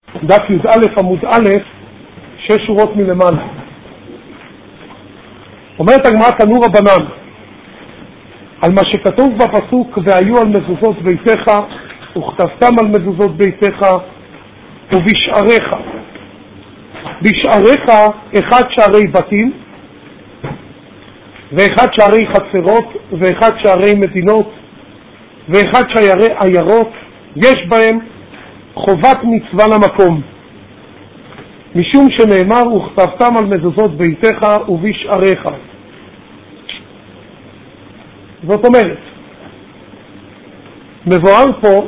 דף י"א עמוד א', 6 שורות מלמעלה. אומרת הגמרא תנו רבנן על מה שכתוב בפסוק והיו על מזוזות ביתך וכתבתם על מזוזות ביתך ובשעריך. בשעריך אחד שערי בתים ואחד שערי חצרות ואחד שערי מדינות ואחד שערי עיירות, יש בהם חובת מצווה למקום, משום שנאמר וכתבתם על מזוזות ביתך ובשעריך. זאת אומרת, מבואר פה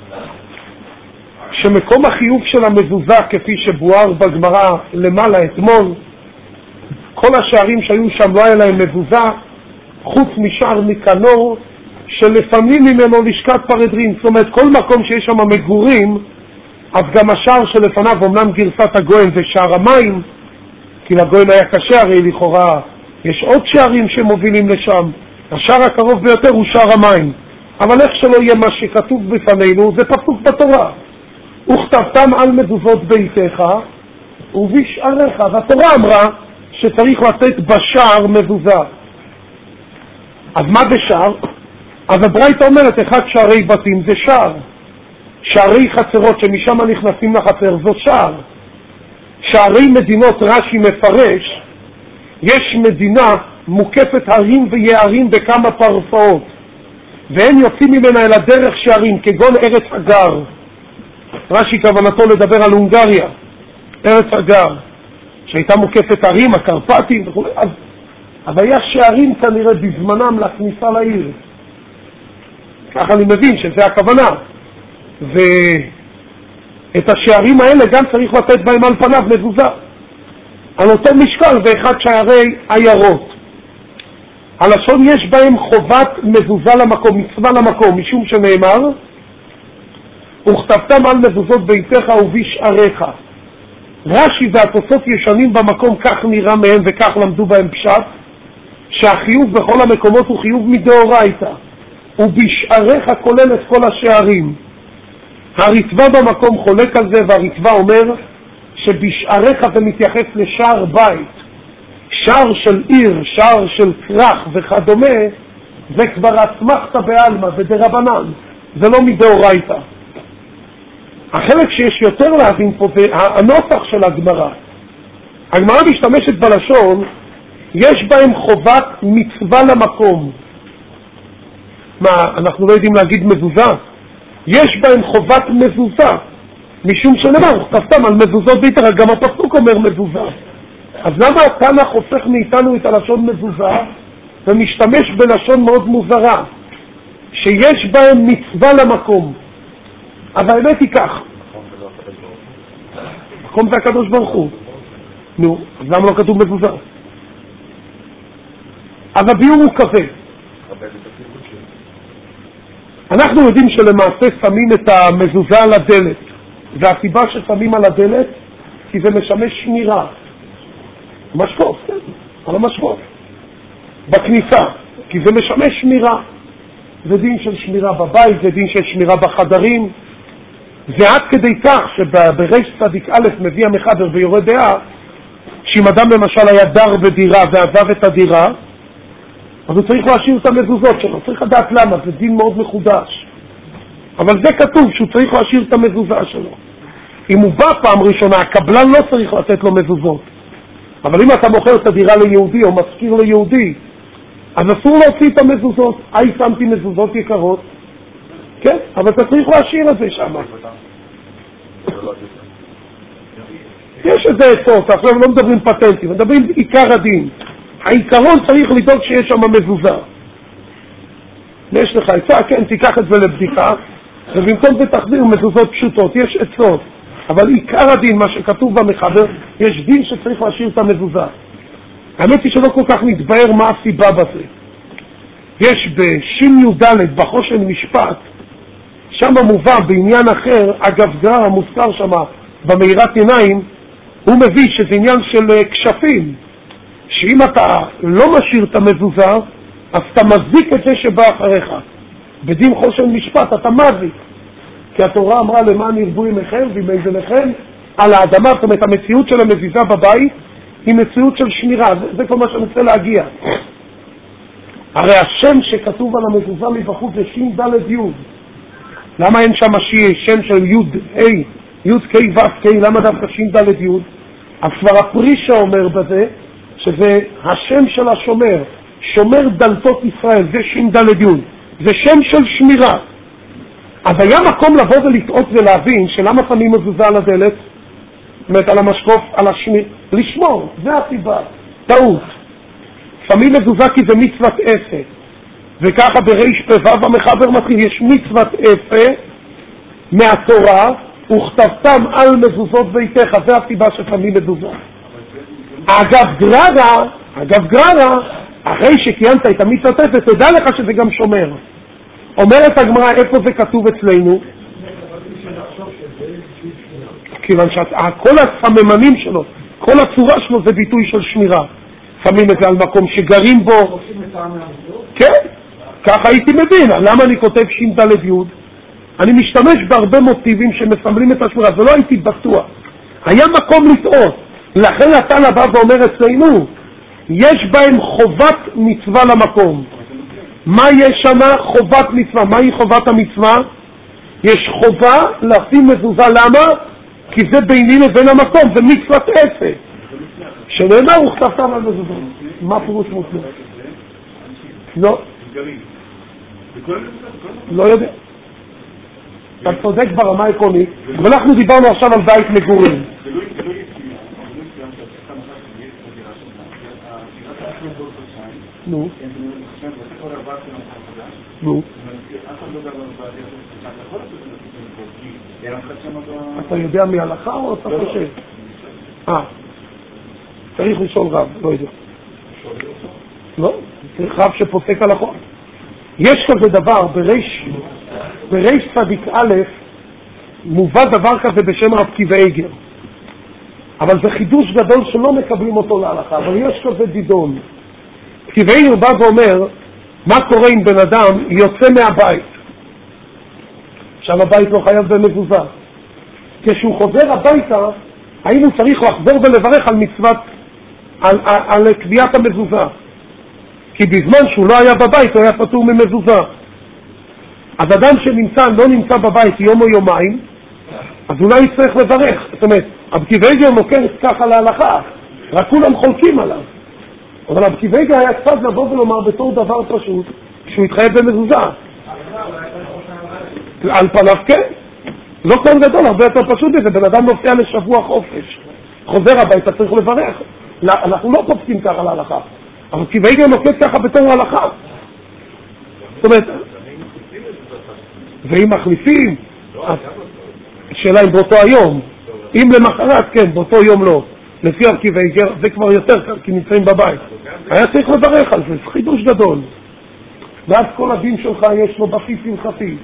שמקום החיוב של המזוזה כפי שבואר בגמרא למעלה אתמול, כל השערים שהיו שם לא היה להם מזוזה חוץ משער ניקנור שלפנים ממנו לשכת פרדרין. זאת אומרת, כל מקום שיש שם מגורים, אז גם השער שלפניו, אומנם גרסת הגויים זה שער המים, כי לגויים היה קשה, הרי לכאורה יש עוד שערים שמובילים לשם, השער הקרוב ביותר הוא שער המים, אבל איך שלא יהיה מה שכתוב בפנינו, זה פסוק בתורה, וכתבתם על מזוזות ביתך ובשעריך. והתורה אמרה שצריך לתת בשער מזוזה. אז מה בשער? אז הברייתא אומרת אחד שערי בתים זה שער, שערי חצרות שמשם נכנסים לחצר זו שער, שערי מדינות רש"י מפרש, יש מדינה מוקפת הרים ויערים בכמה פרסאות והם יוצאים ממנה אל הדרך שערים כגון ארץ הגר. רש"י כוונתו לדבר על הונגריה, ארץ הגר שהייתה מוקפת הרים, הקרפטים וכו'. אז היה שערים כנראה בזמנם לכניסה לעיר, ככה אני מבין שזה הכוונה, ואת השערים האלה גם צריך לתת בהם על פניו מזוזה על אותו משקל, ואחד שערי עיירות. הלשון יש בהם חובת מזוזה למקום, מצווה למקום, משום שנאמר וכתבתם על מזוזות ביתך ובשעריך. רש"י והתוספות ישנים במקום, כך נראה מהם וכך למדו בהם פשט, שהחיוב בכל המקומות הוא חיוב מדאורייתא, ובשעריך כולל את כל השערים. הרצב"א במקום חולק על זה, והרצב"א אומר שבשעריך זה מתייחס לשער בית, שער של עיר, שער של כרך וכדומה, זה כבר אסמכתא בעלמא ודרבנן, זה לא מדאורייתא. החלק שיש יותר להבין פה זה הנוסח של הגמרא. הגמרא משתמשת בלשון יש בהם חובת מצווה למקום. מה, אנחנו לא יודעים להגיד מזוזה? יש בהם חובת מזוזה, משום שנאמר כתבתם על מזוזות ביתך, גם הפסוק אומר מזוזה. אז למה התנ"ך הופך מאיתנו את הלשון מזוזה ומשתמש בלשון מאוד מוזרה שיש בהם מצווה למקום? אבל האמת היא כך, מקום זה הקדוש ברוך הוא, נו, אז למה לא כתוב מזוזה? אז הביאור הוא כזה, אנחנו יודעים שלמעשה שמים את המזוזה על הדלת, והסיבה ששמים על הדלת כי זה משמש שמירה, משקוף, כן, על המשקוף בכניסה, כי זה משמש שמירה. זה דין של שמירה בבית, זה דין של שמירה בחדרים. זה עד כדי כך שבריש צדיק א' מביא המחבר ויורה דעה שאם אדם למשל היה דר בדירה ועזב את הדירה, אז הוא צריך להשאיר את המזוזות שלו. צריך לדעת למה, זה דין מאוד מחודש, אבל זה כתוב שהוא צריך להשאיר את המזוזה שלו. אם הוא בא פעם ראשונה, הקבלן לא צריך לתת לו מזוזות, אבל אם אתה מוכר את הדירה ליהודי או מזכיר ליהודי, אז אסור להוציא את המזוזות. שמתי מזוזות יקרות, כן, אבל אתה צריך להשאיר את זה שם. יש איזה עצות, עכשיו לא מדברים פטנטים, מדברים עיקר הדין. העיקרון צריך לדאוג שיש שם מזוזה. יש לך עצה, כן, תיקח את זה לבדיקה, ובמקום זה תחזיר מזוזות פשוטות. יש עצות, אבל עיקר הדין, מה שכתוב במחבר, יש דין שצריך להשאיר את המזוזה. האמת היא שלא כל כך נתבהר מה הסיבה בזה. יש בש"ד בחושן משפט, שם מובא בעניין אחר, אגב גרר המוזכר שם במאירת עיניים, הוא מביא שזה עניין של כשפים, שאם אתה לא משאיר את המזוזה, אז אתה מזיק את זה שבא אחריך. בדין חושן משפט אתה מזיק, כי התורה אמרה למען ירבו ימיכם, ועם איזה לכם על האדמה. זאת אומרת, המציאות של המזיזה בבית היא מציאות של שמירה. זה כל מה שאני רוצה להגיע. הרי השם שכתוב על המזוזה מבחוץ זה שין ד' י'. למה אין שם שם של י' ה' י' כ' ו' כ'? למה דווקא שין ד' י'? אז כבר הפרישה אומר בזה שזה השם של השומר, שומר דלתות ישראל, זה שין ד' י', זה שם של שמירה. אז היה מקום לבוא ולטעות ולהבין שלמה שמים מזוזה על הדלת, זאת אומרת על המשקוף, על השמיר, לשמור, זה הסיבה, טעות. שמים מזוזה כי זה מצוות אפה, וככה בריש פ"ו המחבר מתחיל, יש מצוות אפה מהתורה, וכתבתם על מזוזות ביתך, זה הסיבה ששמים מזוזה. אגב גררה, אחרי שקיימת את המצוות אפה, תדע לך שזה גם שומר. אומרת הגמרא, איפה זה כתוב אצלנו? כיוון שכל הסממנים שלו, כל הצורה שלו זה ביטוי של שמירה. שמים את זה על מקום שגרים בו. כן, ככה הייתי מבין. למה אני כותב שין ד' י'? אני משתמש בהרבה מוטיבים שמסמלים את השמירה, ולא הייתי בטוח. היה מקום לטעות. לכן התנא בא ואומר אצלנו, יש בהם חובת מצווה למקום. מה יש שם? חובת מצווה. מהי חובת המצווה? יש חובה לשים מזוזה. למה? כי זה ביני לבין המקום, זה מצוות אפה. שנאמר הוא כתבתם על מזוזה. מה פירוש מוצלח? לא יודע. אתה צודק ברמה עקרונית, ואנחנו דיברנו עכשיו על בית מגורים. נו. אתה יודע מהלכה או אתה חושב? צריך לשאול רב, לא יודע. לא, צריך רב שפוסק הלכות. יש כזה דבר, בריש צדיק א' מובא דבר כזה בשם רב קיבא איגר. אבל זה חידוש גדול שלא מקבלים אותו להלכה, אבל יש כזה דידון. קיבא איגר בא ואומר, מה קורה אם בן אדם יוצא מהבית? עכשיו הבית לא חייב במזוזה. כשהוא חוזר הביתה, האם הוא צריך לחזור ולברך על מצוות, על קביעת המזוזה? כי בזמן שהוא לא היה בבית הוא היה פטור ממזוזה. אז אדם שנמצא, לא נמצא בבית יום או יומיים, אז אולי צריך לברך. זאת אומרת, רב קיבא איגר נוקט ככה להלכה, רק כולם חולקים עליו. אבל רב קיבא איגר היה קצת לבוא ולומר בתור דבר פשוט, שהוא התחייב במזוזה. על פניו כן. לא כל גדול, הרבה יותר פשוט מזה. בן אדם נוסע לשבוע חופש, חוזר הביתה, צריך לברך. אנחנו לא פוסקים ככה להלכה. אבל קיבא איגר נוקט ככה בתור ההלכה. זאת אומרת, ואם מחליפים, השאלה אם באותו היום, אם למחרת כן, באותו יום לא. לפי רב קיבא איגר זה כבר יותר קל, כי נמצאים בבית. היה צריך לברך על זה, זה חידוש גדול. ואז כל הדין שלך יש לו בסיס הלכתי.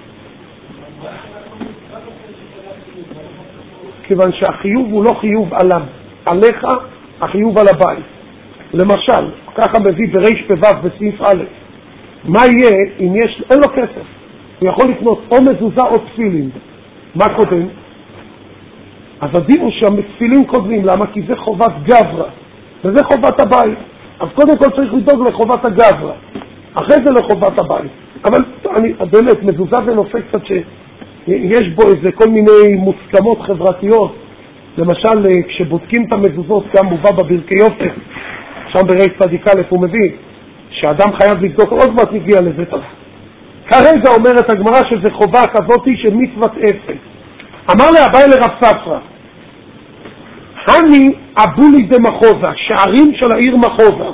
כיוון שהחיוב הוא לא חיוב עליך, החיוב על הבית. למשל, ככה מביא בריש פ"ו בסעיף א', מה יהיה אם אין לו כסף? הוא יכול לקנות או מזוזה או תפילין. מה קודם? אז הדין הוא שהתפילין קודמים. למה? כי זה חובת גברא, וזה חובת הבית. אז קודם כל צריך לדאוג לחובת הגברא, אחרי זה לחובת הבית. אבל באמת, מזוזה זה נושא קצת שיש בו איזה כל מיני מוסכמות חברתיות. למשל, כשבודקים את המזוזות, גם מובא בברכי יוסף, שם בריש צדיק א' הוא מביא שאדם חייב לבדוק, עוד מעט נגיע לזה. כרגע אומרת הגמרא שזה חובה כזאת של מצוות אפה. אמר לאביי לרב ספרא, אני אבולי דמחוזה, שערים של העיר מחוזה.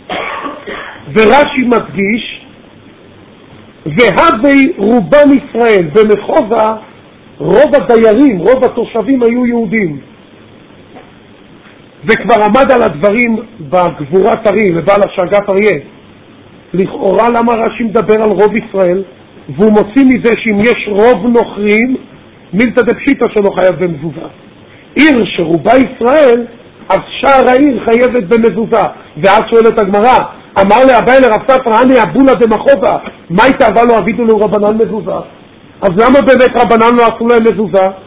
ורש"י מדגיש, והווי רובם ישראל. במחוזה רוב הדיירים, רוב התושבים היו יהודים. וכבר עמד על הדברים בגבורת ארי, לבעל השגת אריה. לכאורה למה רש"י מדבר על רוב ישראל, והוא מוציא מזה שאם יש רוב נוכרים, מילתא דפשיטא שלא חייב במזוזה. עיר שרובה ישראל, אז שער העיר חייבת במזוזה. ואז שואלת הגמרא, אמר לאביי לרב ספרא, אני אבולה דמחוזה, מה התאווה לו אבידו לו רבנן מזוזה? אז למה באמת רבנן לא עשו להם מזוזה?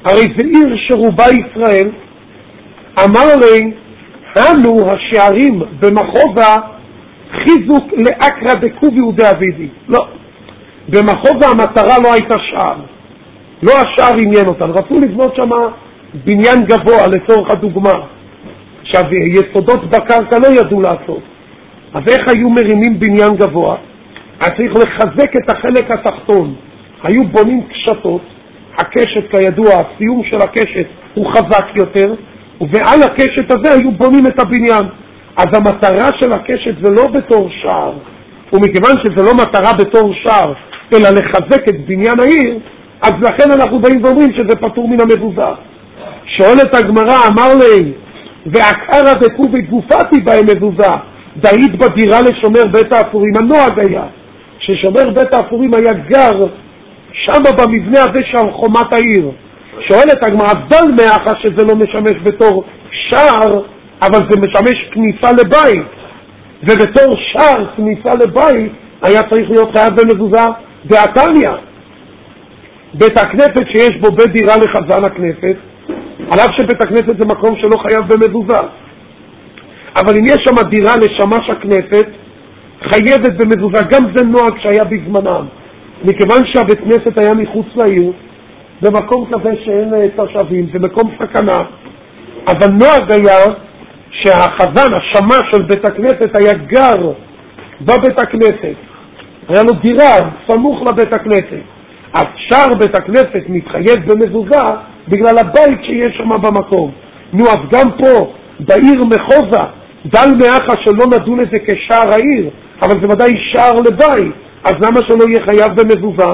הרי זה עיר שרובה ישראל. אמר לי, אנו השערים במחוזה חיזוק לאקרא דקובי ודאבידי. לא, במחוזה המטרה לא הייתה שער, לא השער עניין אותם, רצו לבנות שם בניין גבוה לצורך הדוגמה. עכשיו, יסודות בקרקע לא ידעו לעשות, אז איך היו מרימים בניין גבוה? אז צריך לחזק את החלק התחתון, היו בונים קשתות, הקשת כידוע, הסיום של הקשת הוא חזק יותר, ועל הקשת הזה היו בונים את הבניין. אז המטרה של הקשת זה לא בתור שער, ומכיוון שזה לא מטרה בתור שער, אלא לחזק את בניין העיר, אז לכן אנחנו באים ואומרים שזה פטור מן המזוזה. שואלת הגמרא, אמר לי, ועקרא דקובי גופתי בהם מזוזה, דאית בדירה לשומר בית האפורים. הנוהג היה ששומר בית האפורים היה גר שם במבנה הזה של חומת העיר. שואלת הגמרא, דל מאחה שזה לא משמש בתור שער, אבל זה משמש כניסה לבית, ובתור שער כניסה לבית היה צריך להיות חייב במזוזה. דעתניא, בית הכנסת שיש בו בית דירה לחזן הכנסת, על אף שבית הכנסת זה מקום שלא חייב במזוזה, אבל אם יש שם דירה לשמש הכנסת חייבת במזוזה. גם זה נוהג שהיה בזמנם, מכיוון שהבית כנסת היה מחוץ לעיר, במקום כזה שאין תושבים, זה מקום סכנה. אבל נוהג היה שהחזן, השמש של בית הכנסת היה גר בבית הכנסת, היה לו דירה סמוך לבית הכנסת, אז שער בית הכנסת מתחייב במזוזה בגלל הבית שיש שם במקום. נו, אז גם פה בעיר מחוזה דל מאחה שלא נדון את זה כשער העיר, אבל זה ודאי שער לבית, אז למה שלא יהיה חייב במזוזה?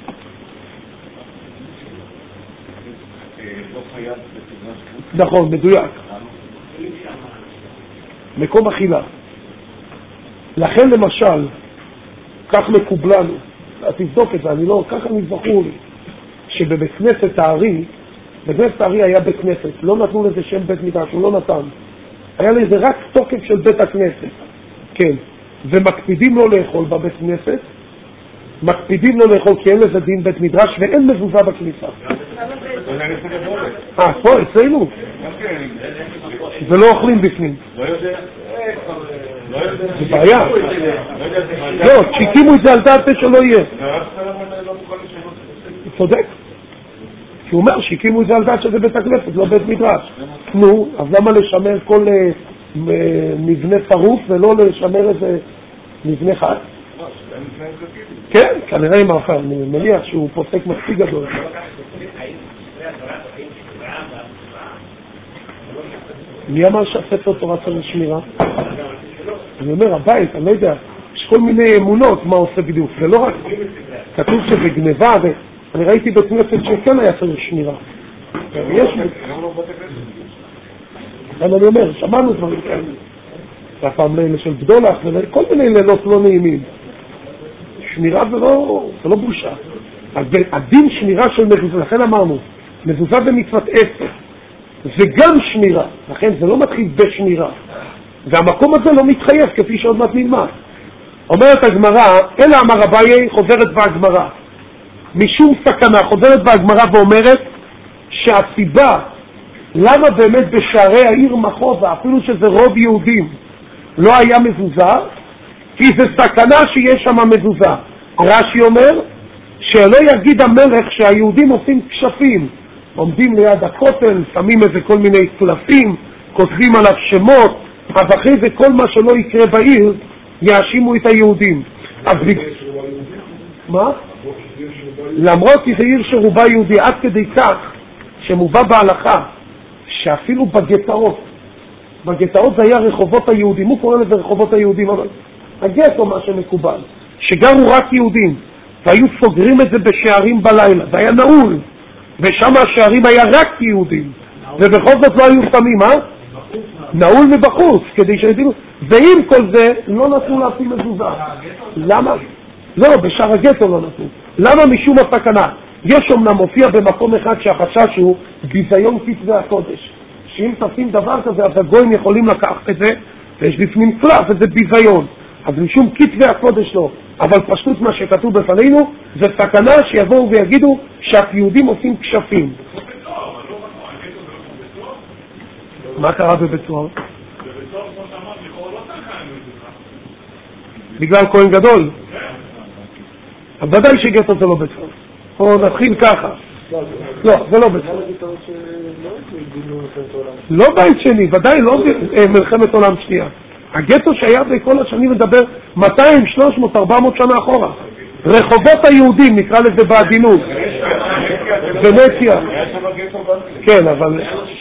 נכון, מדויק, מקום אכילה. לכן למשל, כך מקובלנו, תבדוק את זה, אני לא, ככה נזכור לי, שבבית כנסת הארי, בית כנסת הארי היה בית כנסת, לא נתנו לזה שם בית מדרש, הוא לא נתן, היה לזה רק תוקף של בית הכנסת, כן, ומקפידים לו לאכול בבית כנסת, מקפידים לו לאכול כי אין לזה דין בית מדרש ואין מזוזה בכניסה. פה אצלנו זה לא אוכלים בפנים, זה בעיה. לא, שהקימו את זה על דעת שלא יהיה. צודק, כי הוא אומר שהקימו את זה על דעת שזה בית הכנסת, לא בית מדרש. נו, אז למה לשמר כל מבנה שרוף ולא לשמר איזה מבנה חד? כן, כנראה עם האחר, אני מניח שהוא פוסק מספיק גדול. מי אמר שהספר תורה צריך שמירה? אני אומר, הבית, אני לא יודע, יש כל מיני אמונות מה עושה בדיוק, זה לא רק, כתוב שזה גניבה, ואני ראיתי בית כנסת שכן היה צריך שמירה. יש אבל אני אומר, שמענו דברים כאלה, והפעם לילה של בדולח, כל מיני לילות לא נעימים. שמירה זה לא בושה. הדין שמירה של מזוזה, לכן אמרנו, מזוזה במצוות עשר, זה גם שמירה, לכן זה לא מתחיל בשמירה. והמקום הזה לא מתחייב כפי שעוד מעט נלמד. אומרת הגמרא, אלא אמר אביי, חוזרת בהגמרא, משום סכנה, חוזרת בהגמרא ואומרת שהסיבה למה באמת בשערי העיר מחוזה, אפילו שזה רוב יהודים, לא היה מזוזה, כי זה סכנה שיש שם מזוזה. רש"י אומר שלא יגיד המלך שהיהודים עושים כשפים, עומדים ליד הכותל, שמים איזה כל מיני קלפים, כותבים עליו שמות, אז אחרי זה כל מה שלא יקרה בעיר יאשימו את היהודים. אז מה? למרות שזה עיר שרובה יהודי, עד כדי כך שמובא בהלכה שאפילו בגטאות זה היה רחובות היהודים, הוא קורא לזה רחובות היהודים, אבל הגטו מה שמקובל, שגרו רק יהודים, והיו סוגרים את זה בשערים בלילה, זה היה נעול, ושם השערים היה רק יהודים, ובכל זאת לא היו שמים, נעול מבחוץ, כדי שידעו, ועם כל זה לא נתנו להפעיל מזוזה. למה? לא, בשער הגטו לא נתנו. למה? משום הסכנה. יש אומנם מופיע במקום אחד שהחשש הוא ביזיון כתבי הקודש, שאם תשים דבר כזה אז הגויים יכולים לקחת את זה ויש בפנים קלף וזה ביזיון, אז משום כתבי הקודש לא, אבל פשוט מה שכתוב בפנינו זה סכנה שיבואו ויגידו שהיהודים עושים כשפים. מה קרה בבית סוהר? בבית סוהר, כמו שאמרת, לכאורה לא צריך היה בגלל כהן גדול? כן. ודאי שגטו זה לא בית סוהר. או נתחיל ככה. לא, זה לא בית סוהר. לא בית שני, ודאי לא מלחמת עולם שנייה. הגטו שהיה בכל השנים מדבר 200, 300, 400 שנה אחורה. רחובות היהודים, נקרא לזה בעדינות. ונציה. כן, אבל...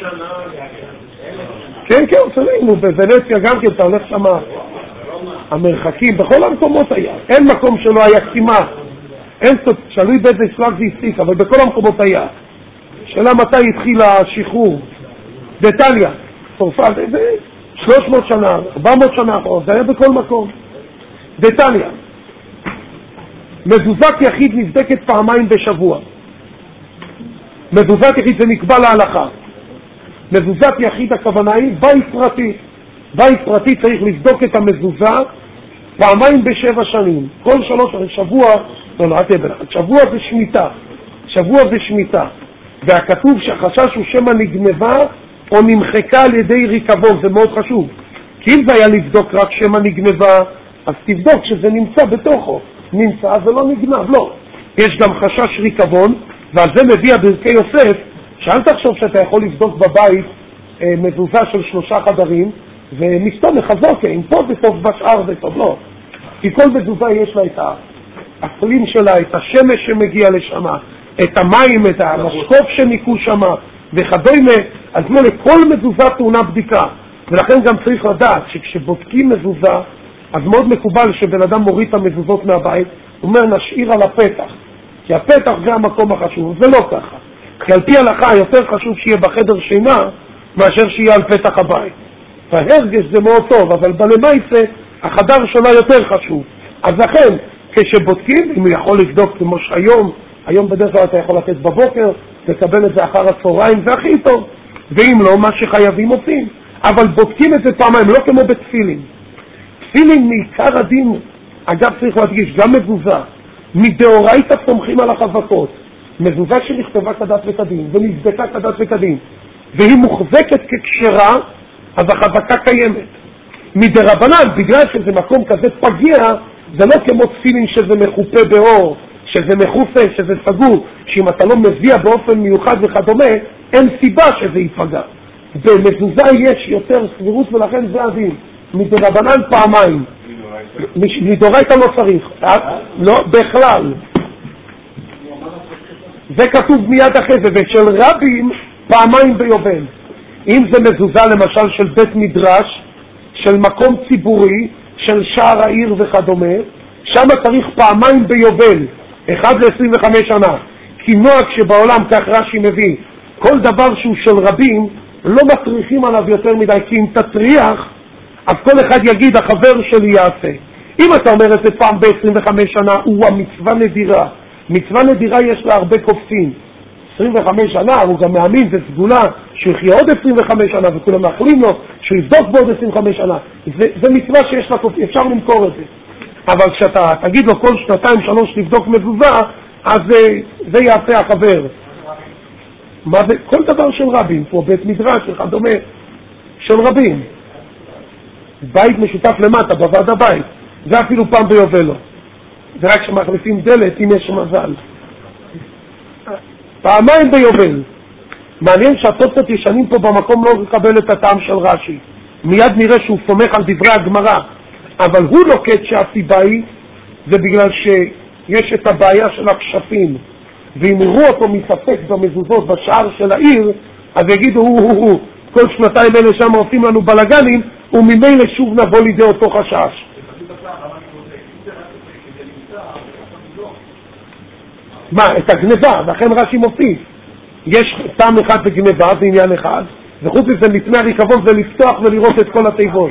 כן, צלינו, בוונציה גם כן, אתה הולך שם, המרחקים, בכל המקומות היה. אין מקום שלא היה כמעט. אין סוף, שלוי באיזה שלב זה הפסיק, אבל בכל המקומות היה. שאלה מתי התחיל השחרור? באיטליה, צרפת, 300 שנה, 400 שנה אחורה, זה היה בכל מקום. באיטליה. מזוזת יחיד נבדקת פעמיים בשבוע. מזוזת יחיד זה נקבע להלכה. מזוזת יחיד הכוונה היא בית פרטי. בית פרטי צריך לבדוק את המזוזה פעמיים ב7 שנים. כל 3 שבוע, שבוע זה שמיטה. שבוע זה שמיטה. והכתוב שהחשש הוא שמא נגנבה או נמחקה על ידי ריקבון, זה מאוד חשוב. כי אם זה היה לבדוק רק שמא נגנבה, אז תבדוק שזה נמצא בתוכו. נמצא זה לא נגנב, לא. יש גם חשש ריקבון, ועל זה מביא ברכי יוסף, שאל תחשוב שאתה יכול לבדוק בבית מזוזה של 3 חדרים, ומסתום מחזוק, אם פה זה טוב בשאר זה טוב, לא. כי כל מזוזה יש לה את האקלים שלה, את השמש שמגיע לשם, את המים, את המשקוף שניקו שם, וכדומה, אז לא לכל מזוזה טעונה בדיקה. ולכן גם צריך לדעת שכשבודקים מזוזה, אז מאוד מקובל שבן אדם מוריד את המזוזות מהבית, הוא אומר נשאיר על הפתח, כי הפתח זה המקום החשוב, זה לא ככה. כי על פי הלכה יותר חשוב שיהיה בחדר שינה, מאשר שיהיה על פתח הבית. וההרגש זה מאוד טוב, אבל בלמייסה החדר שלה יותר חשוב. אז לכן, כשבודקים, אם הוא יכול לבדוק כמו שהיום, היום בדרך כלל אתה יכול לתת בבוקר, לקבל את זה אחר הצהריים, זה הכי טוב. ואם לא, מה שחייבים עושים. אבל בודקים את זה פעמיים, לא כמו בתפילין. תפילין מעיקר הדין, אגב צריך להדגיש, גם מזוזה, מדאורייתא סומכים על החזקות. מזוזה שנכתבה כדת וכדין, ונבדקה כדת וכדין, והיא מוחזקת כקשרה, אז החזקה קיימת. מדרבנן, בגלל שזה מקום כזה פגיע, זה לא כמו תפילין שזה מחופה באור, שזה מחופה, שזה סגור, שאם אתה לא מביע באופן מיוחד וכדומה, אין סיבה שזה ייפגע. במזוזה יש יותר סבירות ולכן זה הדין. מדרבנן פעמיים. מדאורייתא לא צריך. לא, בכלל. זה כתוב מיד אחרי זה, ושל רבים פעמיים ביובל. אם זה מזוזה למשל של בית מדרש, של מקום ציבורי, של שער העיר וכדומה, שם צריך פעמיים ביובל, 1 ל-25 שנה. כי נוהג שבעולם, כך רש"י מביא, כל דבר שהוא של רבים, לא מטריחים עליו יותר מדי, כי אם תטריח, אז כל אחד יגיד, החבר שלי יעשה. אם אתה אומר את זה פעם ב-25 שנה, הוא המצווה נדירה. מצווה נדירה יש לה הרבה קופצים. 25 שנה, הוא גם מאמין, זה סגולה, שהוא יחיה עוד 25 שנה, וכולם מאחלים לו, שהוא יבדוק בעוד 25 שנה. זה מצווה שיש לה קופצים, אפשר למכור את זה. אבל כשאתה תגיד לו כל 2-3 לבדוק מזוזה, אז זה יעשה החבר. מה זה? כל דבר של רבים, פה בית מדרש, וכדומה, של רבים. בית משותף למטה, בוועד הבית. זה אפילו פעם ביובל לו. זה רק שמחליפים דלת, אם יש מזל. פעמיים ביובל. מעניין שהתוספות ישנים פה במקום לא לקבל את הטעם של רש"י. מיד נראה שהוא סומך על דברי הגמרא. אבל הוא לוקט שהסיבה היא, זה בגלל שיש את הבעיה של הכשפים. ואם יראו אותו מספק במזוזות בשער של העיר, אז יגידו, כל 2 אלה שם עושים לנו בלגנים, וממילא שוב נבוא לידי אותו חשש. מה, את הגניבה, לכן רש"י מוסיף. יש טעם אחד בגניבה, זה עניין אחד, וחוץ מזה מפני הריקבון זה לפתוח ולראות את כל התיבות.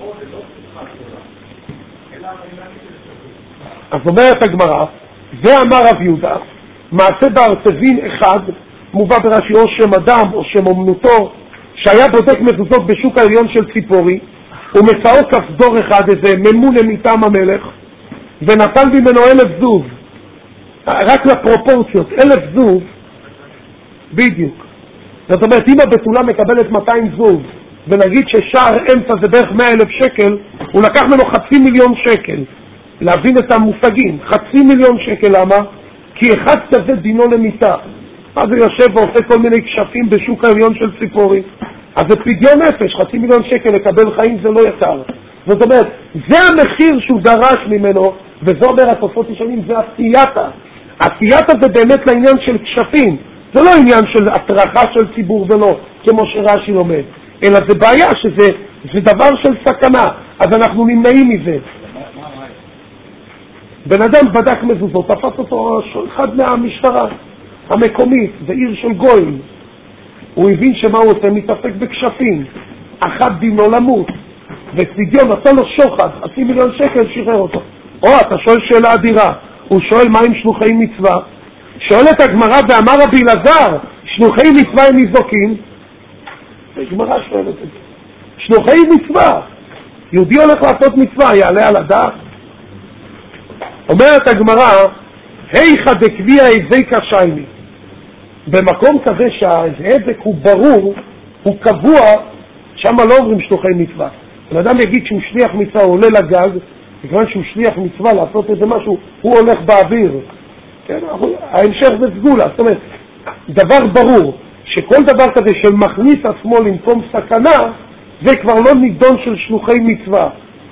אז אומרת הגמרא, זה אמר רב יהודה, מעשה בארצבין אחד, מובא ברש"י או שם אדם או שם אומנותו, שהיה בודק מזוזות בשוק העליון של ציפורי, ומצאו כפדור אחד, איזה ממונה מטעם המלך, ונתן ממנו 1,000 זוז, רק לפרופורציות, 1,000 זוז, בדיוק. זאת אומרת, אם הבתולה מקבלת 200 זוז, ונגיד ששער אמצע זה בערך 100,000 שקל, הוא לקח ממנו 500,000 שקל. להבין את המושגים, 500,000 שקל, למה? כי אחד כזה דינו למיטה. אז הוא יושב ועושה כל מיני כשפים בשוק העליון של ציפורי. אז זה פדיון נפש, 500,000 שקל לקבל חיים זה לא יקר. זאת אומרת, זה המחיר שהוא דרש ממנו, וזו אומר התופעות ישנים, זה הסייטה. הסייטה זה באמת לעניין של כשפים. זה לא עניין של הטרחה של ציבור ולא, כמו שרש"י לומד. אלא זה בעיה שזה דבר של סכנה, אז אנחנו נמנעים מזה. בן אדם בדק מזוזות, תפס אותו אחד מהמשטרה המקומית, זה עיר של גויים. הוא הבין שמה הוא עושה, מתעסק בכשפים. אחד דינו למות, וסדיון עשה לו שוחד, 500,000 שקל שחרר אותו. אתה שואל שאלה אדירה, הוא שואל מה עם שלוחי מצווה? שואלת הגמרא, ואמר רבי אלעזר, שלוחי מצווה הם ניזוקים? הגמרא שואלת את זה. שלוחי מצווה, יהודי הולך לעשות מצווה, יעלה על הדעת? אומרת הגמרא, היכא דקביע היזקא שייני. במקום כזה שההדק הוא ברור, הוא קבוע, שמה לא אומרים שלוחי מצווה. בן אדם יגיד שהוא שליח מצווה, הוא עולה לגג, מכיוון שהוא שליח מצווה לעשות איזה משהו, הוא הולך באוויר. כן, ההמשך זה סגולה. זאת אומרת, דבר ברור, שכל דבר כזה של מכניס עצמו למקום סכנה, זה כבר לא נידון של שלוחי מצווה.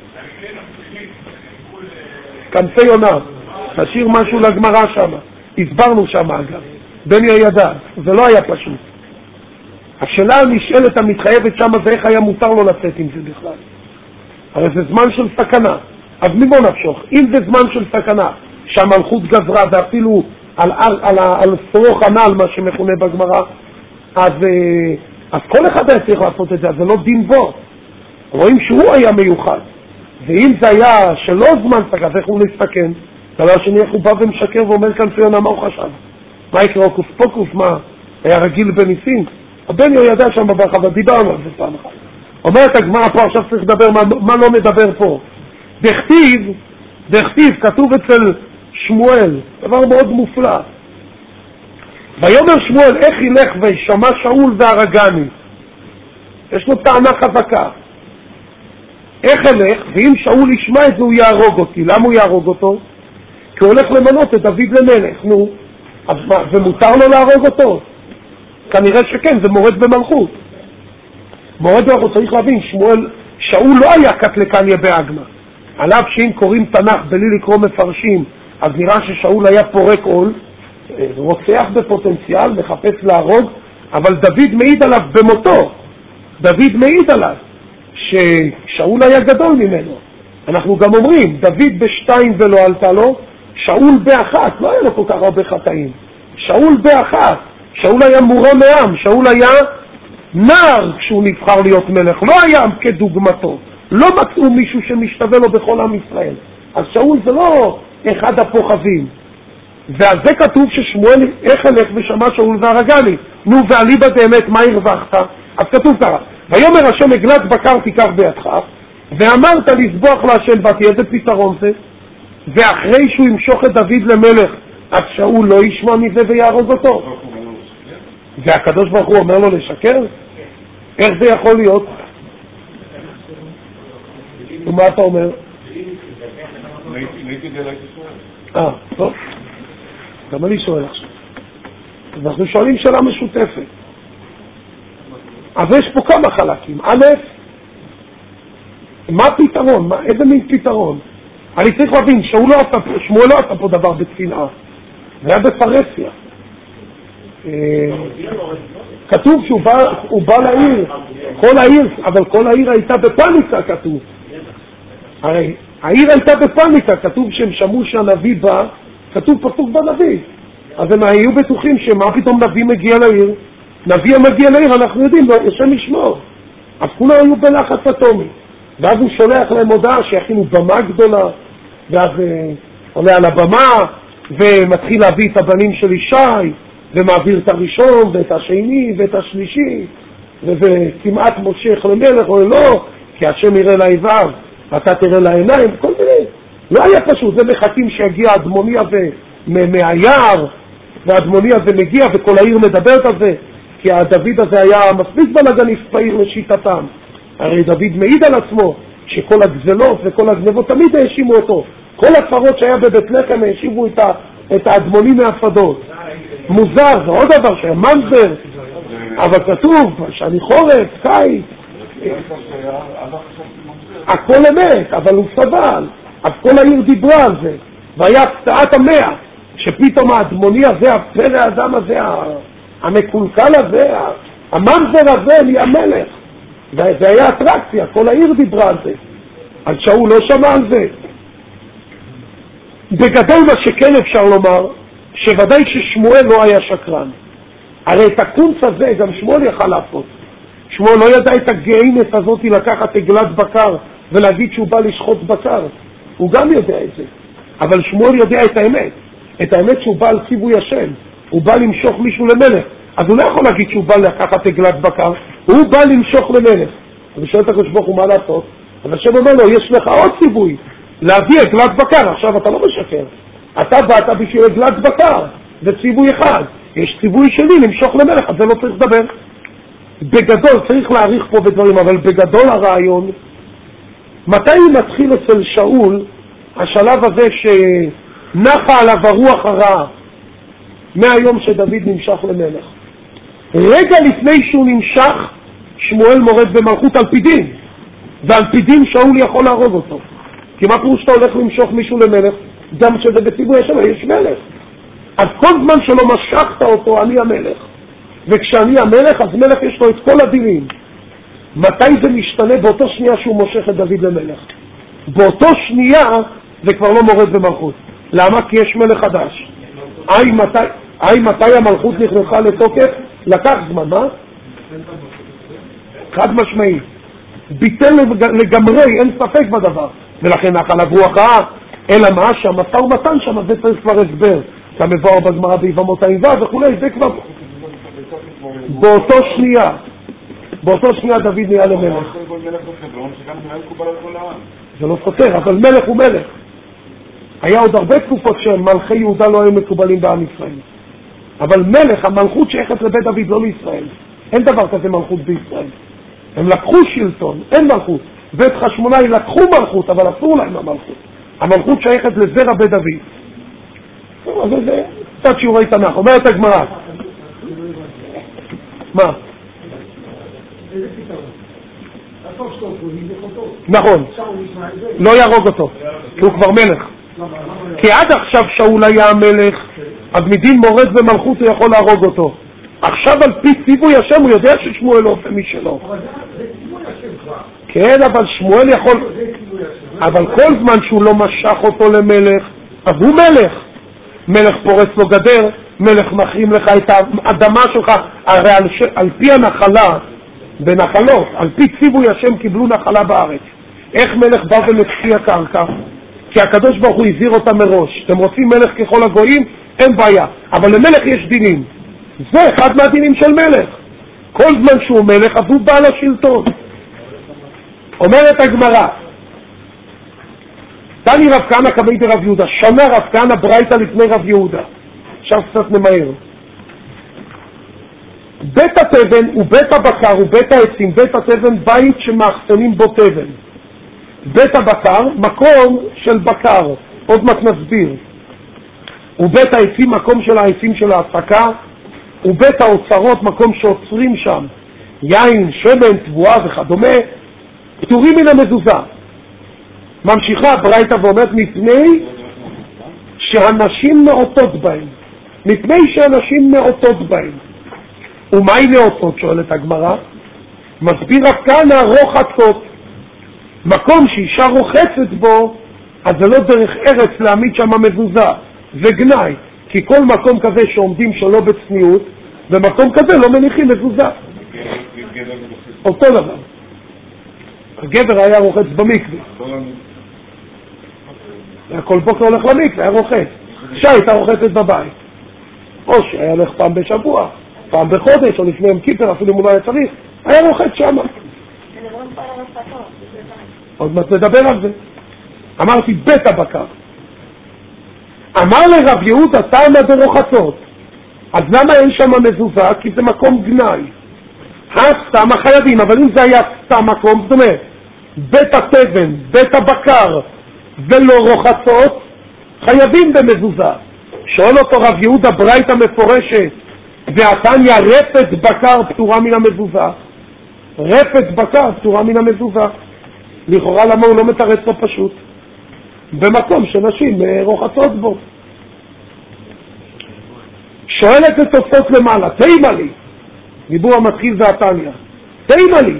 כנפי יונה, נשאיר משהו לגמרא שם, הסברנו שם אגב, בן יהוידע, זה לא היה פשוט. השאלה הנשאלת המתחייבת שם זה איך היה מותר לו לצאת עם זה בכלל. הרי זה זמן של סכנה, אז ממה נפשוך? אם זה זמן של סכנה, שהמלכות גזרה ואפילו על שרוך הנעל, מה שמכונה בגמרא, אז כל אחד היה צריך לעשות את זה, אז זה לא דין בו. רואים שהוא היה מיוחד. ואם זה היה שלא זמן סכנה, איך הוא להסתכן? דבר שני, איך הוא בא ומשקר ואומר כאן פיונה מה הוא חשב? מה יקרה אוקוס פוקוס? מה? היה רגיל בניסים? הבן ידע שם בברכה, אבל דיברנו על זה פעם אחת. אומרת הגמרא פה, עכשיו צריך לדבר מה לא מדבר פה. דכתיב, כתוב אצל שמואל, דבר מאוד מופלא. ויאמר שמואל, איך ילך וישמע שאול והרגני? יש לו טענה חזקה. איך אלך? ואם שאול ישמע את זה הוא יהרוג אותי. למה הוא יהרוג אותו? כי הוא הולך למנות את דוד למלך. נו, אז מה, זה מותר לו להרוג אותו? כנראה שכן, זה מורד במלכות. מורד במלכות, צריך להבין, שאול לא היה קטלקניה באגמה. עליו שאם קוראים תנ"ך בלי לקרוא מפרשים, אז נראה ששאול היה פורק עול, רוצח בפוטנציאל, מחפש להרוג, אבל דוד מעיד עליו במותו. דוד מעיד עליו ששאול היה גדול ממנו. אנחנו גם אומרים, דוד בשתיים ולא עלתה לו, שאול באחת, לא היה לו כל כך הרבה חטאים. שאול באחת, שאול היה מורה מעם, שאול היה נער כשהוא נבחר להיות מלך, לא היה כדוגמתו. לא מצאו מישהו שמשתווה לו בכל עם ישראל. אז שאול זה לא אחד הפוחבים. ועל זה כתוב ששמואל, איך הלך ושמע שאול והרגני? נו, ואליבא באמת, מה הרווחת? אז כתוב ככה, ויאמר השם עגלת בקר תיקח בידך, ואמרת לסבוח להשם באתי, איזה פתרון זה? ואחרי שהוא ימשוך את דוד למלך, אז שאול לא ישמע מזה ויהרוג אותו. והקדוש ברוך הוא אומר לו לשקר? איך זה יכול להיות? ומה אתה אומר? טוב. גם אני שואל עכשיו. אנחנו שואלים שאלה משותפת. אז יש פה כמה חלקים. א', מה הפתרון? איזה מין פתרון? אני צריך להבין, שמואל לא עשה פה דבר בצנעה. זה היה בפרסיה. כתוב שהוא בא לעיר, כל העיר, אבל כל העיר הייתה בפניקה כתוב. הרי העיר הייתה בפניקה, כתוב שהם שמעו שהנביא בא, כתוב פסוק בנביא. אז הם היו בטוחים שמה פתאום נביא מגיע לעיר? נביא מגיע לעיר, אנחנו יודעים, השם ישמור. אז כולם היו בלחץ אטומי. ואז הוא שולח להם הודעה שיכינו במה גדולה, ואז עולה על הבמה, ומתחיל להביא את הבנים של ישי, ומעביר את הראשון, ואת השני, ואת השלישי, וכמעט מושך למלך, או לא, כי השם יראה לעבר, אתה תראה לעיניים, כל מיני. לא היה פשוט, זה מחכים שיגיע אדמוני הזה מהיער, והאדמוני הזה מגיע, וכל העיר מדברת על זה, כי הדוד הזה היה מספיק בלגניף פעיר לשיטתם. הרי דוד מעיד על עצמו שכל הגזלות וכל הגנבות תמיד האשימו אותו. כל הפרות שהיה בבית לחם האשימו את האדמונים מהפדות. מוזר, זה עוד דבר שהיה ממזר, אבל כתוב שאני חורף, קיץ, הכל אמת, אבל הוא סבל. אז כל העיר דיברה על זה, והיה הפתעת המאה, שפתאום האדמוני הזה, הפרא האדם הזה, המקולקל הזה, הממזר הזה נהיה מלך. זה היה אטרקציה, כל העיר דיברה על זה. אז שאול לא שמע על זה. בגדול מה שכן אפשר לומר, שוודאי ששמואל לא היה שקרן. הרי את הקונץ הזה גם שמואל יכל לעשות. שמואל לא ידע את הגאיነት הזאת לקחת עגלת בקר ולהגיד שהוא בא לשחוט בקר. הוא גם יודע את זה. אבל שמואל יודע את האמת. את האמת שהוא בא על ציווי השם. הוא בא למשוך מישהו למלך. אז הוא לא יכול להגיד שהוא בא לקחת עגלת בקר. הוא בא למשוך למלך. אז הוא שואל את הקדוש ברוך הוא מה לעשות. אז השם אומר לו, יש לך עוד ציווי. להביא עגלת בקר. עכשיו אתה לא משקר. אתה באת בשביל עגלת בקר. זה ציווי אחד. יש ציווי שלי למשוך למלך. אז זה לא צריך לדבר. בגדול, צריך להעריך פה בדברים, אבל בגדול הרעיון, מתי מתחיל אצל שאול השלב הזה שנחה עליו הרוח הרעה מהיום שדוד נמשך למלך? רגע לפני שהוא נמשך, שמואל מורד במלכות על פי דין, ועל פי דין שאול יכול להרוג אותו. כי מה פירוש שאתה הולך למשוך מישהו למלך? גם שזה בציווי השם, יש מלך. אז כל זמן שלא משכת אותו, אני המלך. וכשאני המלך, אז מלך יש לו את כל הדינים. מתי זה משתנה? באותו שנייה שהוא מושך את דוד למלך. באותו שנייה זה כבר לא מורד במלכות. למה? כי יש מלך חדש. מתי המלכות נכנסה לתוקף? לקח זמן, מה? חד משמעי. ביטל לגמרי, אין ספק בדבר. ולכן נחל רוח רעה, אלא מה? שהמשא ומתן שם, זה צריך כבר הסבר. כמבואר בגמרא ביבמות הענווה וכולי, זה כבר... באותו שנייה דוד נהיה למלך. זה לא סותר, אבל מלך הוא מלך. היה עוד הרבה תקופות שמלכי יהודה לא היו מקובלים בעם ישראל. אבל מלך, המלכות שייכת לבית דוד, לא לישראל. אין דבר כזה מלכות בישראל. הם לקחו שלטון, אין מלכות. בית חשמונאי לקחו מלכות, אבל אסור להם המלכות. המלכות שייכת לזרע בית דוד. זה קצת שיעורי תנ"ך. אומרת הגמרא. מה? נכון, לא ירוג אותו, כי הוא כבר מלך. כי עד עכשיו שאול היה המלך, אז מדין מורד במלכות הוא יכול להרוג אותו. עכשיו על פי ציווי השם הוא יודע ששמואל לא עושה משלו. כן, אבל שמואל יכול... אבל כל זמן שהוא לא משך אותו למלך, אז הוא מלך. מלך פורץ לו גדר, מלך מחרים לך את האדמה שלך. הרי על פי הנחלה, בנחלות, על פי ציווי השם קיבלו נחלה בארץ. איך מלך בא ומפקיע קרקע? כי הקדוש ברוך הוא הזהיר אותם מראש. אתם רוצים מלך ככל הגויים? אין בעיה. אבל למלך יש דינים. זה אחד מהדינים של מלך. כל זמן שהוא מלך, אז הוא בעל השלטון. אומרת הגמרא, תני רב כהנא כמי דרב יהודה, שנה רב כהנא ברייתא לפני רב יהודה. עכשיו קצת נמהר. בית התבן ובית הבקר ובית העצים, בית התבן בית שמאחסנים בו תבן. בית הבקר מקום של בקר, עוד מעט נסביר. ובית העצים מקום של העצים של ההפקה, ובית האוצרות מקום שעוצרים שם יין, שמן, תבואה וכדומה, פטורים מן המזוזה. ממשיכה ברייתא ואומרת מפני שאנשים מעוטות בהם, מפני שאנשים מעוטות בהם. ומהי נאותות? שואלת הגמרא. מסביר רב כהנא רוחצות. מקום שאישה רוחצת בו, אז זה לא דרך ארץ להעמיד שם מזוזה, זה גנאי. כי כל מקום כזה שעומדים שלא בצניעות, במקום כזה לא מניחים מזוזה. אותו דבר. הגבר היה רוחץ במקווה. כל בוקר הולך למקווה, היה רוחץ. אישה הייתה רוחצת בבית. או שהיה הולך פעם בשבוע, פעם בחודש, או לפני יום כיפר, אפילו אם הוא לא היה צריך, היה רוחץ שם. עוד מעט נדבר על זה. אמרתי בית הבקר. אמר לרב יהודה תמה ברוחצות. אז למה אין שם מזוזה? כי זה מקום גנאי. סתם החייבים, אבל אם זה היה סתם מקום, זאת אומרת, בית התבן, בית הבקר ולא רוחצות, חייבים במזוזה. שואל אותו רב יהודה ברייתא מפורשת, והתניא רפת בקר פטורה מן המזוזה. רפת בקר פטורה מן המזוזה. לכאורה למה הוא לא מתרץ לו פשוט? במקום שנשים רוחצות בו. שואלת את תוספות למעלה, תימה לי, דיבור המתחיל זה התניא, תימה לי,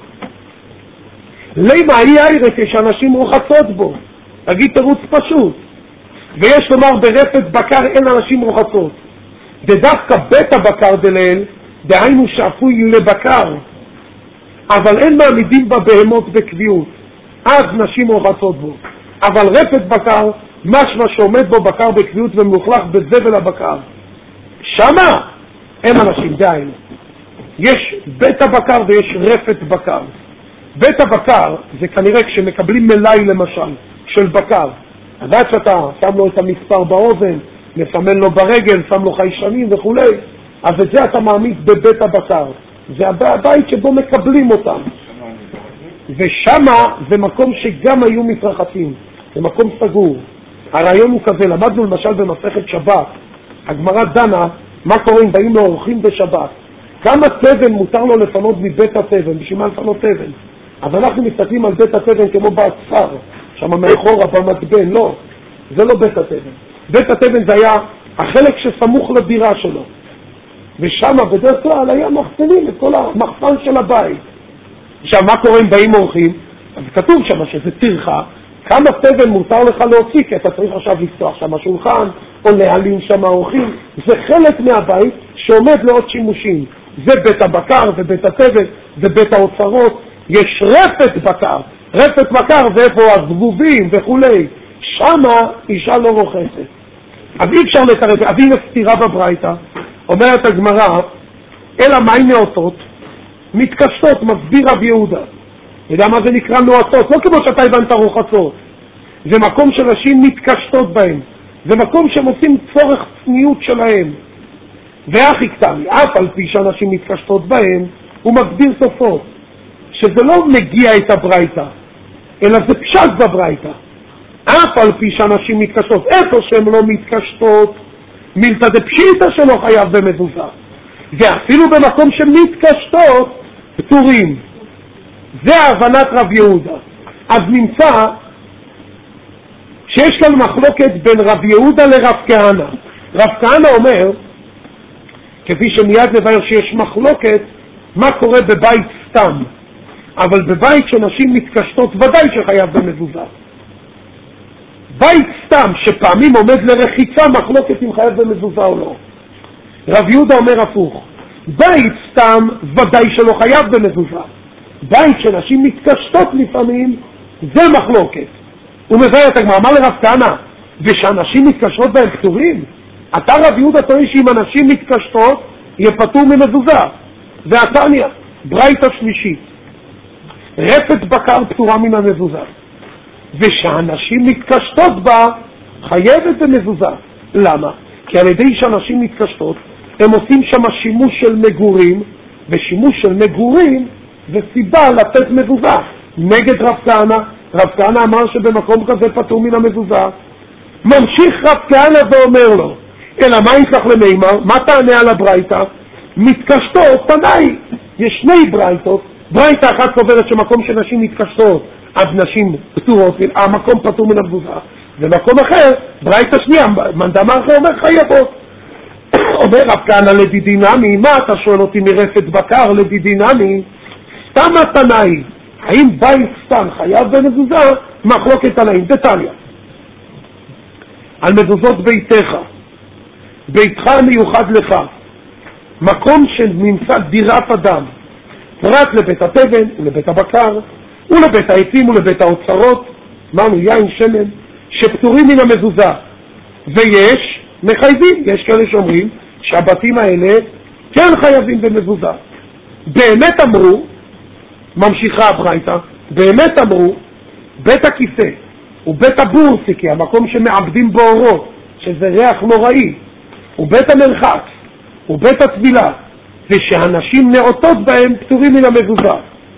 למה היא העירת שאנשים רוחצות בו? תגיד תירוץ פשוט. ויש לומר ברפת בקר אין אנשים רוחצות, ודווקא בית הבקר דליל, דהיינו שאפוי לבקר, אבל אין מעמידים בבהמות בקביעות, אז נשים רוחצות בו. אבל רפת בקר, משמע שעומד בו בקר בקביעות ומלוכלך בזבל הבקר, שמה הם אנשים, דהיינו. יש בית הבקר ויש רפת בקר. בית הבקר זה כנראה כשמקבלים מלאי למשל של בקר, אז עד שאתה שם לו את המספר באוזן, מסמן לו ברגל, שם לו חיישנים וכו', אז את זה אתה מעמיד בבית הבקר. זה הבית שבו מקבלים אותם. ושמה זה מקום שגם היו מתרחצים, זה מקום סגור. הרעיון הוא כזה, למדנו למשל במסכת שבת, הגמרא דנה מה קורה אם באים לאורחים בשבת, כמה תבן מותר לו לפנות מבית התבן, בשביל מה לפנות תבן? אז אנחנו מסתכלים על בית התבן כמו באספר, שם מאחורה במטבן, לא, זה לא בית התבן. בית התבן זה היה החלק שסמוך לדירה שלו, ושם בדרך כלל היה מחסנים את כל המחסן של הבית. עכשיו מה קורה אם באים אורחים? אז כתוב שם שזה טרחה, כמה תבן מותר לך להוציא, כי אתה צריך עכשיו לפתוח שם השולחן, או להעלים שם האורחים. זה חלק מהבית שעומד לעוד שימושים. זה בית הבקר, זה בית התבן, זה בית האוצרות. יש רפת בקר. רפת בקר זה איפה הזבובים וכולי. שמה אישה לא רוחצת. אז אי אפשר לתרץ, אז הנה סתירה בברייתא. אומרת הגמרא, אלא מים נאותות, מתקשטות, מסביר רב יהודה. יודע מה זה נקרא נואצות? לא כמו שאתה הבנת רוחצות. זה מקום שנשים מתקשטות בהם. זה מקום שמוצאים צורך צניעות שלהם. ואחי קטני, אף על פי שאנשים מתקשטות בהם, הוא מסביר סופות. שזה לא מגיע את הברייתא, אלא זה פשט בברייתא. אף על פי שאנשים מתקשטות, איפה שהן לא מתקשטות, מילתא דפשיטא שלא חייב במזוזה. ואפילו במקום שמתקשטות, פטורים. זה הבנת רב יהודה. אז נמצא שיש כאן מחלוקת בין רב יהודה לרב כהנא. רב כהנא אומר, כפי שמיד נבהר שיש מחלוקת, מה קורה בבית סתם. אבל בבית שנשים מתקשטות ודאי שחייב במזוזה. בית סתם שפעמים עומד לרחיצה, מחלוקת אם חייב במזוזה או לא. רב יהודה אומר הפוך, בית סתם ודאי שלא חייב במזוזה. בית שנשים מתקשטות לפעמים, זה מחלוקת. הוא מבאר את הגמרא, אמר לרב כהנא, ושאנשים מתקשרות בהם פטורים? אתה רב יהודה טוען שאם אנשים מתקשטות, יהיה פטור ממזוזה. והתניא, ברייתא שלישית, רפת בקר פטורה מן המזוזה. ושאנשים מתקשטות בה, חייבת במזוזה. למה? כי על ידי שאנשים מתקשטות, הם עושים שם שימוש של מגורים, ושימוש של מגורים זה סיבה לתת מזוזה. נגד רב כהנא, רב כהנא אמר שבמקום כזה פטור מן המזוזה. ממשיך רב כהנא ואומר לו, אלא מה יצלח למימר? מה תענה על הברייתא? מתקשטות, תנאי. יש שני ברייתות. ברייתא אחת קוברת שמקום שנשים מתקשטות, אז נשים פטורות, המקום פטור מן המזוזה. ומקום אחר, ברייתא שנייה, מנדמה אחר אומר חייבות. אומר רב כהנא לדידינמי, מה אתה שואל אותי מרפת בקר לדידינמי? סתם התנאי, האם בית סתם חייב במזוזה? מחלוקת תנאים, דתניא. על מזוזות ביתך, ביתך מיוחד לך, מקום שנמצא דירת אדם, פרט לבית התבן ולבית הבקר ולבית העצים ולבית האוצרות, אמרנו יין שמן, שפטורים מן המזוזה. ויש מחייבים, יש כאלה שאומרים שהבתים האלה כן חייבים במזוזה. באמת אמרו, ממשיכה הברייתא, באמת אמרו, בית הכיסא ובית הבורסיקי, המקום שמעבדים בו אורות, שזה ריח נוראי, ובית המרחץ ובית הטבילה, ושהנשים נאותות בהם פטורים מן המזוזה.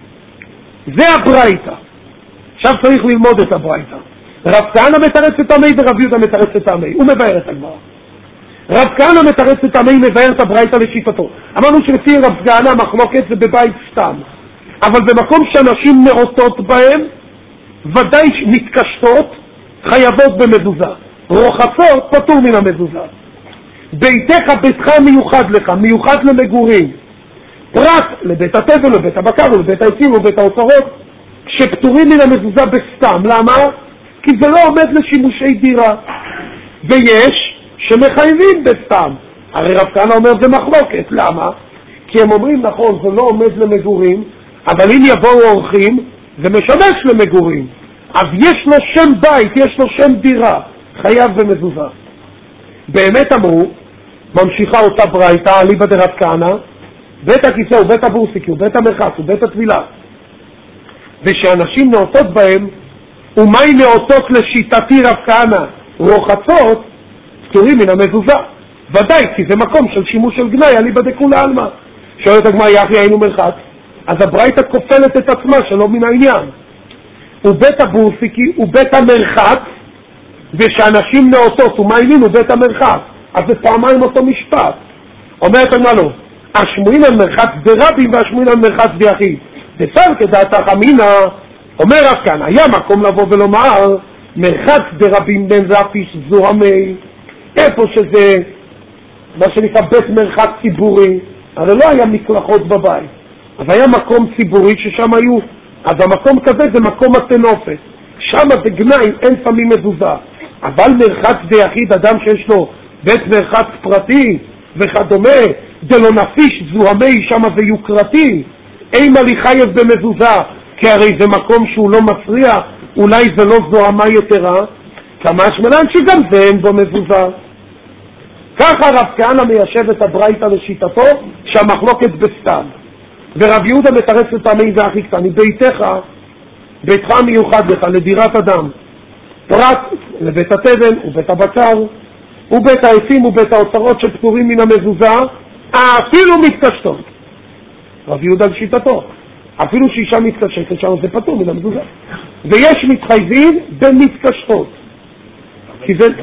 זה הברייתא. עכשיו צריך ללמוד את הברייתא. רב כהנא מתרץ את המי ורב יהודה מתרץ את המי. הוא מבאר את הגמרא. רב כהנא מתרץ את המי, מבאר את הברייתא לשיטתו. אמרנו שלפי רב כהנא המחלוקת זה בבית סתם. אבל במקום שאנשים נאותות בהם, ודאי מתקשטות, חייבות במזוזה. רוחצות פטור מן המזוזה. ביתך ביתך מיוחד לך, מיוחד למגורים. פרט לבית התבל, לבית הבקר, לבית העצים ובית האוצרות, שפטורים מן המזוזה בסתם. למה? כי זה לא עומד לשימושי דירה. ויש שמחייבים בסתם. הרי רב כהנא אומר זה מחלוקת. למה? כי הם אומרים נכון, זה לא עומד למגורים, אבל אם יבואו אורחים, זה משמש למגורים. אז יש לו שם בית, יש לו שם דירה, חייב במזוזה. באמת אמרו, ממשיכה אותה ברייתא, אליבא דרב כהנא, בית הכיסא ובית הבורסיקי ובית המרחץ ובית הטבילה, ושאנשים נאותות בהם, ומהי נאותות לשיטתי רב כהנא, רוחצות, פטורים מן המזוזה. ודאי, כי זה מקום של שימוש של גנאי, אליבא דכולי עלמא. שואלת הגמרא, יחי היינו מרחץ, אז הברייתא כופלת את עצמה שלא מן העניין. ובית הבורסיקי ובית המרחץ, ושאנשים נאותות ומיינים ובית המרחץ, אז זה פעמיים אותו משפט. אומרת הגמרא לא, השמואין על מרחץ דרבים והשמואין על מרחץ ביחיד. דסר כדעתך אמינא, אומר רב כהנא, היה מקום לבוא ולומר מרחץ דרבים בין זפיש זוהמי, איפה שזה מה שנקרא בית מרחץ ציבורי, הרי לא היה מקלחות בבית, אז היה מקום ציבורי ששם היו, אז המקום כזה זה מקום התנופת, שם זה גנאי, אין שמים מזוזה. אבל מרחץ ביחיד, אדם שיש לו בית מרחץ פרטי וכדומה, דלא נפיש זוהמי, שם זה יוקרתי, אימה לי חייב במזוזה, כי הרי זה מקום שהוא לא מסריע, אולי זה לא זוהמה יתרה, כמה שמלן שגם זה אין בו מזוזה. ככה רב כהנא מיישב את הברייתא לשיטתו, שהמחלוקת בסתם. ורב יהודה מתרץ את המי והכי קטן, ביתך, ביתך מיוחד לך, לדירת אדם, פרט לבית התבל ובית הבקר, ובית העצים ובית האוצרות שפטורים מן המזוזה, אפילו מתקשטות. רב יהודה לשיטתו, אפילו שאישה מתקשטת, שם זה פטור מן המזוזה. ויש מתחייבים במתקשטות. כי זה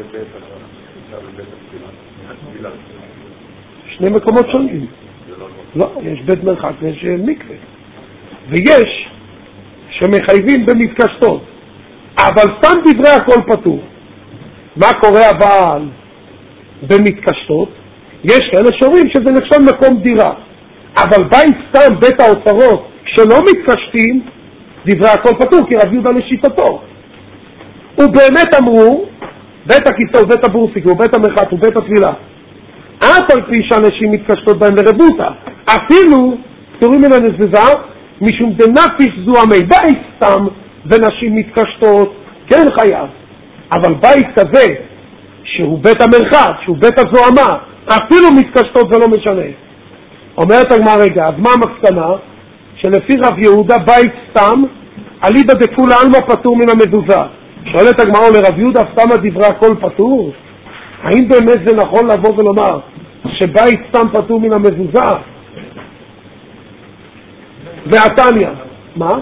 שני מקומות שונים. לא, יש בית מרחץ ויש מקווה. ויש שמחייבים במתקשטות. אבל סתם דברי הכל פטור. מה קורה אבל במתקשטות? יש כאלה שאומרים שזה נחשב מקום דירה. אבל בית סתם, בית האוצרות, כשלא מתקשטים, דברי הכל פטור, כי רב יהודה לשיטתו. ובאמת אמרו, בית הכיסא ובית הבורסיק ובית המרחץ ובית הטבילה, אף על פי שאנשים מתקשטות בהם לרבותא, אפילו פטורים מן המזוזה, משום דנפיש זוהמי, בית סתם ונשים מתקשטות, כן חייב. אבל בית כזה, שהוא בית המרחץ, שהוא בית הזוהמה, אפילו מתקשטות זה לא משנה. אומרת הגמרא, רגע, אז מה המסקנה? שלפי רב יהודה בית סתם, אליבא דכולי עלמא פטור מן המזוזה. שואלת הגמרא לרב יהודה, סתם דברי הכל פטור? האם באמת זה נכון לבוא ולומר שבית סתם פטור מן המזוזה? והתניא, מה?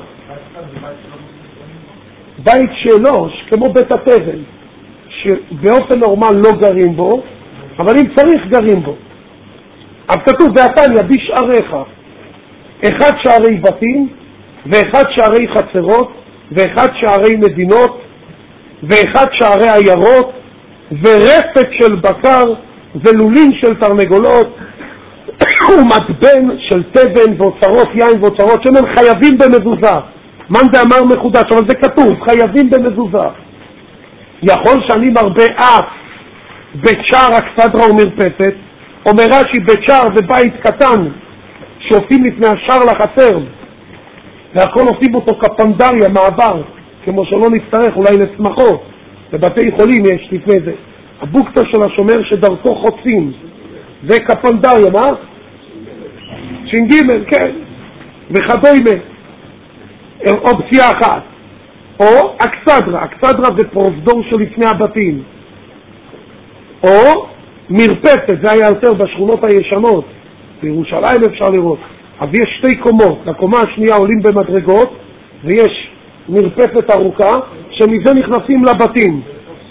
בית שלו, כמו בית התבל, שבאופן נורמל לא גרים בו, אבל אם צריך גרים בו. אז כתוב והתניא בשעריך, אחד שערי בתים, ואחד שערי חצרות, ואחד שערי מדינות, ואחד שערי עיירות, ורפת של בקר, ולולין של תרנגולות, ומטבן של תבן, ואוצרות יין ואוצרות שמן, חייבים במזוזה. מן זה אמר מחודש, אבל זה כתוב, חייבים במזוזה. יכול שאני מרבה אף בית שער אכסדרה ומרפסת, אומר רש"י בית שער זה בית קטן, שעושים לפני השער לחצר, והכל עושים אותו כפנדריה, מעבר, כמו שלא נצטרך אולי לשמחות, בבתי חולים יש לפני זה. הבוקטה של השומר שדרכו חוצים, זה כפנדריה, מה? ש"ג, כן, וכדומה. אופציה אחת. או אכסדרה, אכסדרה זה פרוזדור שלפני הבתים. או מרפסת, זה היה יותר בשכונות הישנות, בירושלים אפשר לראות. אז יש שתי קומות, לקומה השנייה עולים במדרגות, ויש מרפסת ארוכה, שמזה נכנסים לבתים.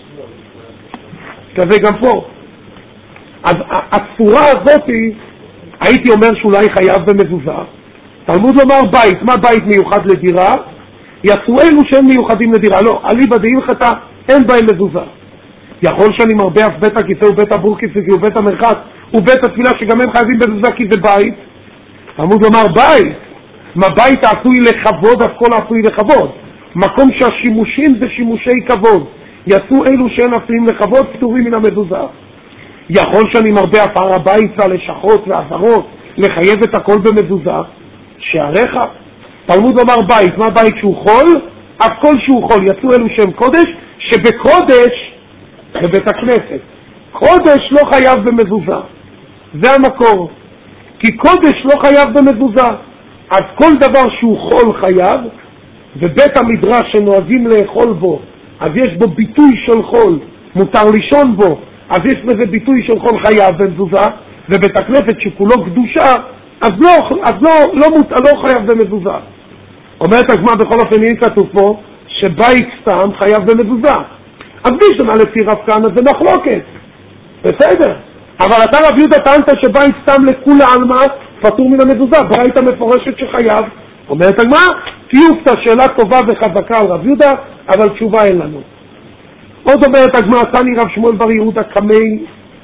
כזה גם פה. אז הצורה הזאת, הייתי אומר שאולי חייב במזוזה. תלמוד לומר בית, מה בית מיוחד לדירה? יצאו אלו שהם מיוחדים לדירה. לא, אליבא דהלכתא אין בהם מזוזה. יכול שאני מרבה אף בית הכיסא ובית הבורקיס ובית המרחץ ובית התפילה שגם הם חייבים במזוזה כי זה בית. תלמוד לומר בית. מה בית עשוי לכבוד, אף כל עשוי לכבוד. מקום שהשימושים זה שימושי כבוד. יצאו אלו שאין עשויים לכבוד, פטורים מן המזוזה. יכול שאני מרבה אף הר הבית והלשכות והעזרות לחייב את הכל במזוזה? שעריך. תלמוד לומר בית, מה בית שהוא חול? אף כל שהוא חול. יצאו אלו שהם קודש, שבקודש בבית הכנסת. קודש לא חייב במזוזה. זה המקור. כי קודש לא חייב במזוזה. אז כל דבר שהוא חול חייב, ובית המדרש שנוהגים לאכול בו, אז יש בו ביטוי של חול, מותר לישון בו, אז יש בזה ביטוי של חול חייב במזוזה, ובית הכנסת שכולו קדושה, אז לא חייב במזוזה. אומרת הגמרא בכל אופן, אין כתוב פה שבית סתם חייב במזוזה. אז משנה לפי רב כהנא זה מחלוקת, בסדר. אבל אתה רב יהודה טענת שבית סתם לכולה עלמא פטור מן המזוזה, ברייתא מפורשת שחייב. אומרת הגמרא, תיופתא, שאלה טובה וחזקה על רב יהודה, אבל תשובה אין לנו. עוד אומרת הגמרא, תני רב שמואל בר יהודה קמי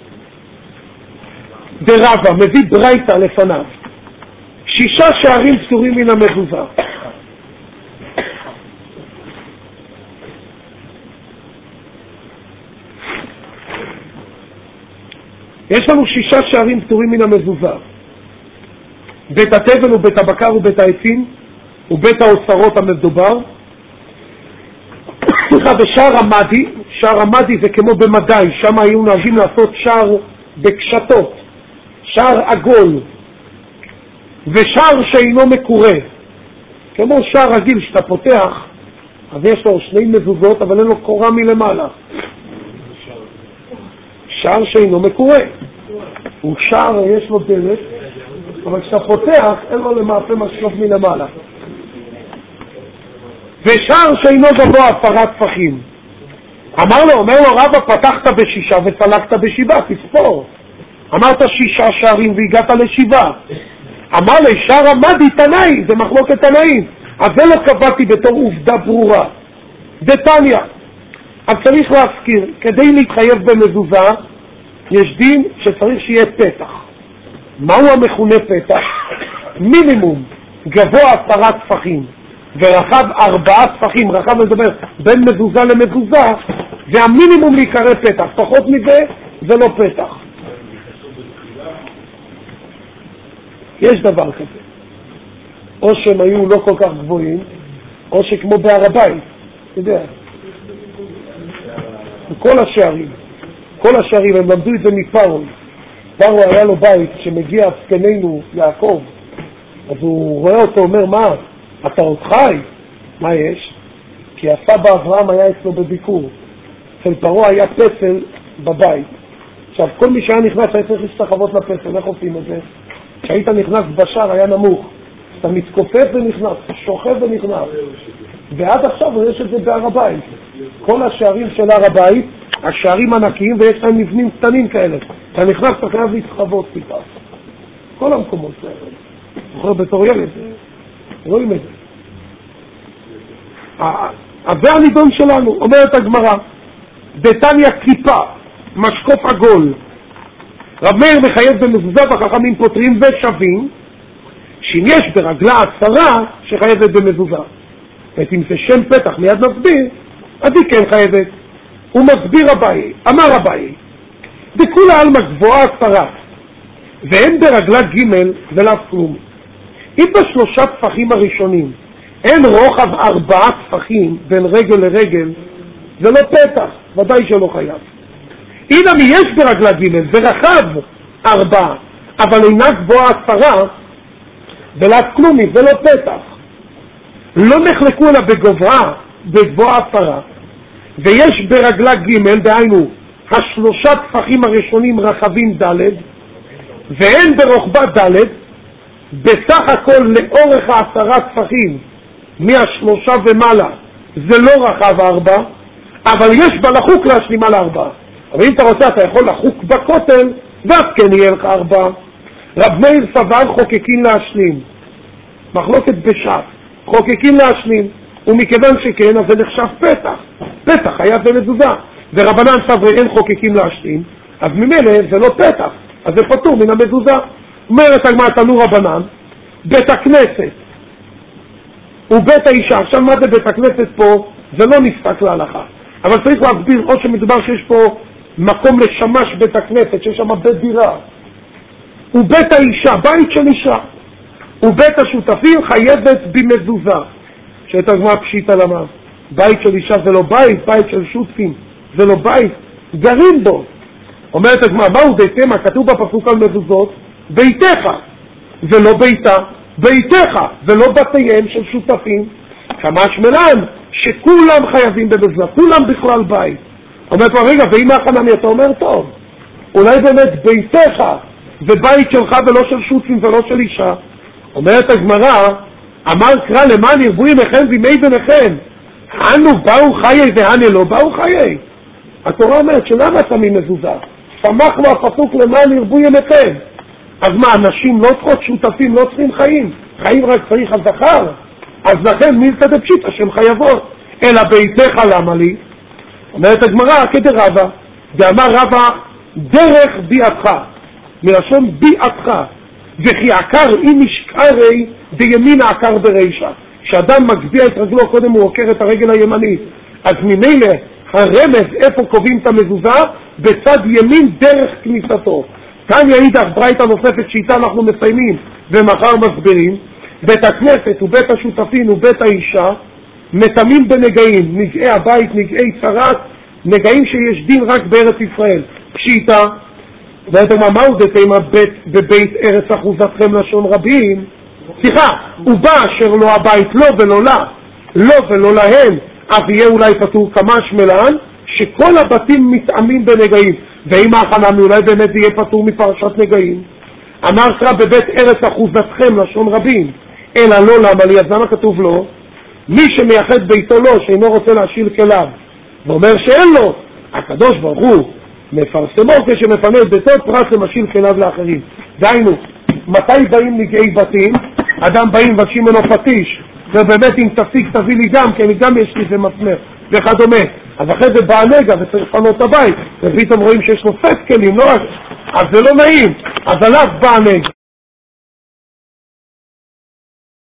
דרבא, מביא ברייתא לפניו. 6 שערים פטורים מן המזוזה. יש לנו 6 שערים פטורים מן המזוזה. בית התבן ובית הבקר ובית העצים ובית האוצרות המדובר. ושער המדי, שער המדי זה כמו במדי, שם היו נוהגים לעשות שער בקשתות, שער עגול, ושער שאינו מקורה, כמו שער רגיל שאתה פותח, אז יש לו 2 מזוזות אבל אין לו קורה מלמעלה. שער שאינו מקורה, הוא שער, יש לו דלת, אבל כשאתה פותח אין לו למעשה משלוף מלמעלה. ושער שאינו גבוה 10 טפחים. אומר לו רבא, פתחת ב6 וסלקת ב7, תספור. אמרת 6 שערים והגעת ל7. אמר לי, שער המדי תנאי, זה מחלוקת תנאים. אז זה לא קבעתי בתור עובדה ברורה. דתניא. אז צריך להזכיר, כדי להתחייב במזוזה, יש דין שצריך שיהיה פתח. מהו המכונה פתח? מינימום גבוה 10 טפחים ורחב 4 טפחים, רחב מדבר בין מזוזה למזוזה, זה המינימום להיקרא פתח. פחות מזה זה לא פתח. יש דבר כזה, או שהם היו לא כל כך גבוהים, או שכמו בהר הבית, אתה יודע, כל השערים הם למדו את זה מפרו. פרו היה לו בית, שמגיע זקננו יעקב, אז הוא רואה אותו, אומר, מה, אתה עוד חי? מה יש? כי הסבא אברהם היה אצלו בביקור. אצל פרו היה פסל בבית. עכשיו, כל מי שהיה נכנס היה צריך להסתחוות לפסל. איך עושים את זה? כשהיית נכנס בשער היה נמוך. אתה מתכופף ונכנס, שוכב ונכנס. ועד עכשיו יש את זה בהר הבית. כל השערים של הר הבית, השערים ענקיים, ויש להם מבנים קטנים כאלה. אתה נכנס, אתה חייב להתחוות טיפה. כל המקומות האלה. זוכר בתור ילד. רואים את זה. אז זה הנידון שלנו, אומרת הגמרא, דתניא קליפה, משקוף עגול. רב מאיר מחייב במזוזה והחכמים פותרים ושווים, שאם יש ברגלה 10 שחייבת במזוזה. אם זה שם פתח מיד מסביר, אז היא כן חייבת. הוא מסביר אביי, אמר אביי, דכולה עלמא גבוהה 10, ואין ברגלה ג' ולאו כלום. אם ב3 טפחים הראשונים אין רוחב 4 טפחים בין רגל לרגל, זה לא פתח, ודאי שלא חייב. הנה מי יש ברגלה ג' ורחב 4, אבל אינה גבוהה 10, ולאו כלום, זה לא פתח. לא נחלקו לה בגבוהה 10, ויש ברגלה ג' דהיינו 3 טפחים הראשונים רחבים ד', ואין ברוחבה ד', בסך הכל לאורך 10 טפחים, מה3 ומעלה, זה לא רחב 4, אבל יש בה לחוק להשלימה ל4. אבל אם אתה רוצה, אתה יכול לחוק בכותל, ואז כן יהיה לך 4. רב מאיר סבר חוקקים להשלים. מחלוקת בשעת. חוקקים להשלים. ומכיוון שכן, אז זה נחשב פתח. פתח היה במזוזה. ורבנן סברי אין חוקקים להשלים, אז ממילא זה לא פתח. אז זה פטור מן המזוזה. אומרת הגמרא תנו רבנן, בית הכנסת ובית האישה. עכשיו מה זה בית הכנסת פה? זה לא נפסק להלכה. אבל צריך להסביר עוד שמדובר שיש פה מקום לשמש בית הכנסת, שיש שם בית דירה. ובית האישה, בית של אישה. ובית השותפים חייבת במזוזה. שאת הגמרא פשיטא למה. בית של אישה זה לא בית, בית של שותפים זה לא בית, גרים בו. אומרת הגמרא, מהו ביתמה? כתוב בפסוק על מזוזות, ביתך, ולא ביתה, ביתך, ולא בתיהם של שותפים. כמה שמלן, שכולם חייבים במזוזה, כולם בכלל בית. אומרת לו, רגע, ואם החנמי אתה אומר טוב, אולי באמת ביתך, ובית שלך ולא של שותפים ולא של אישה. אומרת הגמרא, אמר קרא למען ירבו ימיכם וימי בניכם, אנו באו חיי והנה לא באו חיי. התורה אומרת שלמה שמים מזוזה? שמח לו הפסוק למען ירבו ימיכם. אז מה, אנשים לא צריכות שותפים, לא צריכים חיים? חיים רק צריך הזכר? אז לכן מילתא דפשיטא שהן חייבות. אלא ביתך למה לי? אומרת הגמרא כדרבא, ואמר רבא דרך ביעתך, מלשון ביעתך, וכי עקר אם משקרי בימין העקר ברישה. כשאדם מגביה את רגלו קודם הוא עוקר את הרגל הימנית, אז ממילא הרמז איפה קובעים את המזוזה? בצד ימין דרך כניסתו. כאן יעידך ברייתא נוספת שאיתה אנחנו מסיימים ומחר מסבירים, בית הכנסת ובית השותפים ובית האישה מטמאים בנגעים, נגעי הבית, נגעי צרת, נגעים שיש דין רק בארץ ישראל. פשיטא, ואתה אומר, מהו דתימה בבית ארץ אחוזתכם לשון רבים? סליחה, ובא אשר לא הבית לא ולא לה, לא ולא להם, אז יהיה אולי פטור. כמה שמלן, שכל הבתים מתאמים בנגעים. ואם ההכנה אולי באמת יהיה פטור מפרשת נגעים. אמר קרא בבית ארץ אחוזתכם לשון רבים, אלא לא למה לי, אז למה כתוב לו? מי שמייחד ביתו לו, שאינו רוצה להשיל כליו, ואומר שאין לו, הקדוש ברוך הוא מפרסמו כשמפנה את ביתו פרס למשאיל כליו לאחרים. דיינו, מתי באים נגעי בתים? אדם באים מבקשים ממנו פטיש, ובאמת אם תפסיק תביא לי גם, כי אני גם יש לי זה מסמר וכדומה. אז אחרי זה בא הנגע וצריך לפנות את הבית, ופתאום רואים שיש לו סט כלים, לא רק, אז זה לא נעים, אז עליו בא הנגע.